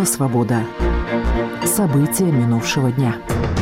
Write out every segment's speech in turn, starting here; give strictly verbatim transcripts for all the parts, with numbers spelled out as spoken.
Радио «Свобода». События минувшего дня.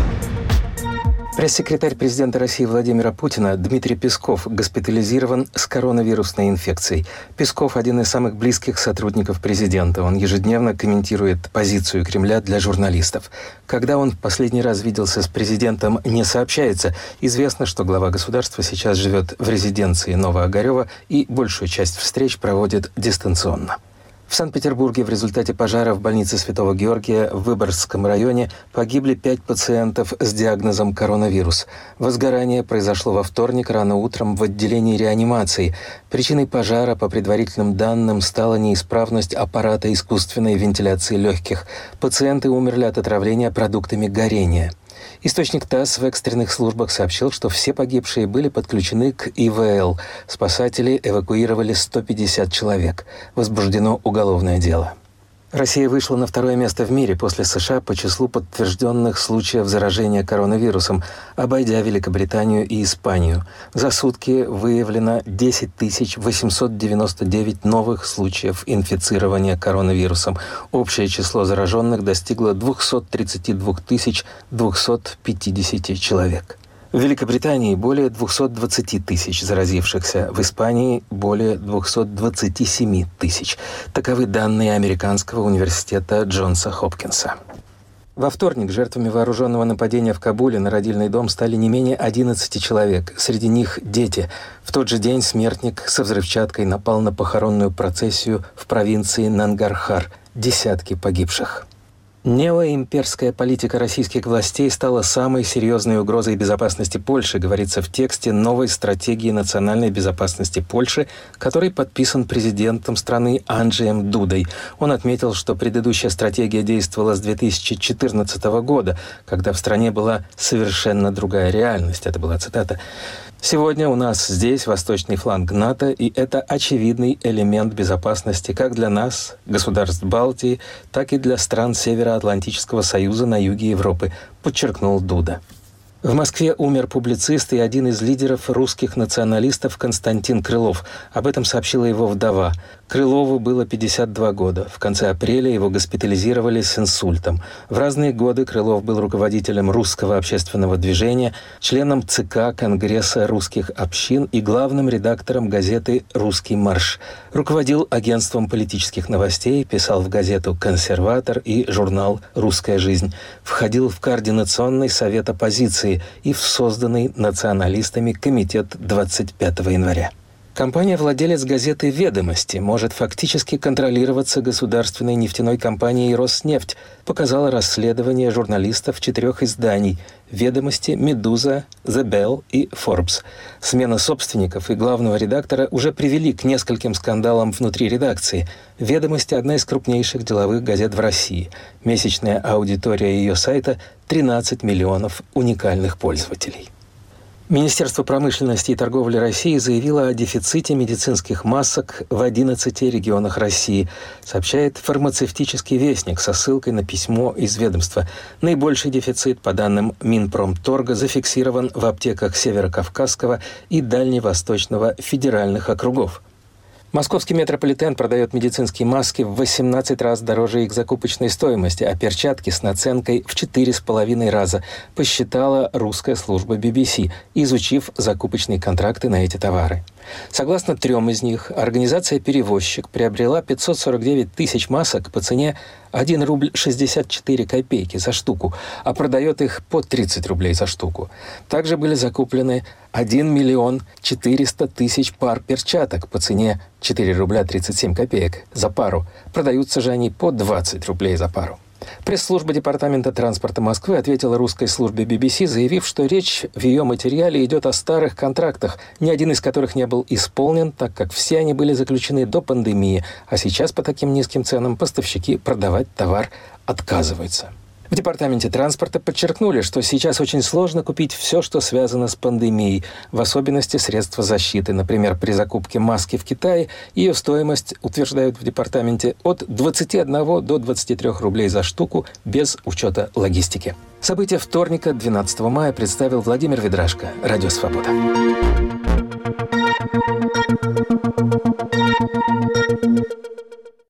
Пресс-секретарь президента России Владимира Путина Дмитрий Песков госпитализирован с коронавирусной инфекцией. Песков – один из самых близких сотрудников президента. Он ежедневно комментирует позицию Кремля для журналистов. Когда он в последний раз виделся с президентом, не сообщается. Известно, что глава государства сейчас живет в резиденции Новоогарева и большую часть встреч проводит дистанционно. В Санкт-Петербурге в результате пожара в больнице Святого Георгия в Выборгском районе погибли пять пациентов с диагнозом коронавирус. Возгорание произошло во вторник рано утром в отделении реанимации. Причиной пожара, по предварительным данным, стала неисправность аппарата искусственной вентиляции легких. Пациенты умерли от отравления продуктами горения. Источник ТАСС в экстренных службах сообщил, что все погибшие были подключены к И В Л. Спасатели эвакуировали сто пятьдесят человек. Возбуждено уголовное дело. Россия вышла на второе место в мире после США по числу подтвержденных случаев заражения коронавирусом, обойдя Великобританию и Испанию. За сутки выявлено десять тысяч восемьсот девяносто девять новых случаев инфицирования коронавирусом. Общее число зараженных достигло двести тридцать два тысячи двести пятьдесят человек. В Великобритании более двести двадцать тысяч заразившихся, в Испании более двести двадцать семь тысяч. Таковы данные американского университета Джонса Хопкинса. Во вторник жертвами вооруженного нападения в Кабуле на родильный дом стали не менее одиннадцати человек. Среди них дети. В тот же день смертник со взрывчаткой напал на похоронную процессию в провинции Нангархар. Десятки погибших. Неоимперская политика российских властей стала самой серьезной угрозой безопасности Польши, говорится в тексте новой стратегии национальной безопасности Польши, который подписан президентом страны Анджеем Дудой. Он отметил, что предыдущая стратегия действовала с две тысячи четырнадцатого года, когда в стране была совершенно другая реальность. Это была цитата. «Сегодня у нас здесь восточный фланг НАТО, и это очевидный элемент безопасности как для нас, государств Балтии, так и для стран Североатлантического союза на юге Европы», подчеркнул Дуда. В Москве умер публицист и один из лидеров русских националистов Константин Крылов. Об этом сообщила его вдова. Крылову было пятьдесят два года. В конце апреля его госпитализировали с инсультом. В разные годы Крылов был руководителем русского общественного движения, членом ЦК Конгресса русских общин и главным редактором газеты «Русский марш». Руководил агентством политических новостей, писал в газету «Консерватор» и журнал «Русская жизнь». Входил в Координационный совет оппозиции и в созданный националистами комитет двадцать пятого января. Компания-владелец газеты «Ведомости» может фактически контролироваться государственной нефтяной компанией «Роснефть», показало расследование журналистов четырех изданий «Ведомости», «Медуза», «The Bell» и «Forbes». Смена собственников и главного редактора уже привели к нескольким скандалам внутри редакции. «Ведомости» – одна из крупнейших деловых газет в России. Месячная аудитория ее сайта – тринадцать миллионов уникальных пользователей. Министерство промышленности и торговли России заявило о дефиците медицинских масок в одиннадцати регионах России, сообщает фармацевтический вестник со ссылкой на письмо из ведомства. Наибольший дефицит, по данным Минпромторга, зафиксирован в аптеках Северокавказского и Дальневосточного федеральных округов. Московский метрополитен продает медицинские маски в восемнадцать раз дороже их закупочной стоимости, а перчатки с наценкой в четыре с половиной раза, посчитала русская служба Би Би Си, изучив закупочные контракты на эти товары. Согласно трем из них, организация «Перевозчик» приобрела пятьсот сорок девять тысяч масок по цене один рубль шестьдесят четыре копейки за штуку, а продает их по тридцать рублей за штуку. Также были закуплены один миллион четыреста тысяч пар перчаток по цене четыре рубля тридцать семь копеек за пару. Продаются же они по двадцать рублей за пару. Пресс-служба Департамента транспорта Москвы ответила русской службе Би Би Си, заявив, что речь в ее материале идет о старых контрактах, ни один из которых не был исполнен, так как все они были заключены до пандемии, а сейчас по таким низким ценам поставщики продавать товар отказываются. В Департаменте транспорта подчеркнули, что сейчас очень сложно купить все, что связано с пандемией, в особенности средства защиты. Например, при закупке маски в Китае ее стоимость, утверждают в департаменте, от двадцати одного до двадцати трёх рублей за штуку без учета логистики. События вторника, двенадцатого мая, представил Владимир Ведрашко. Радио «Свобода».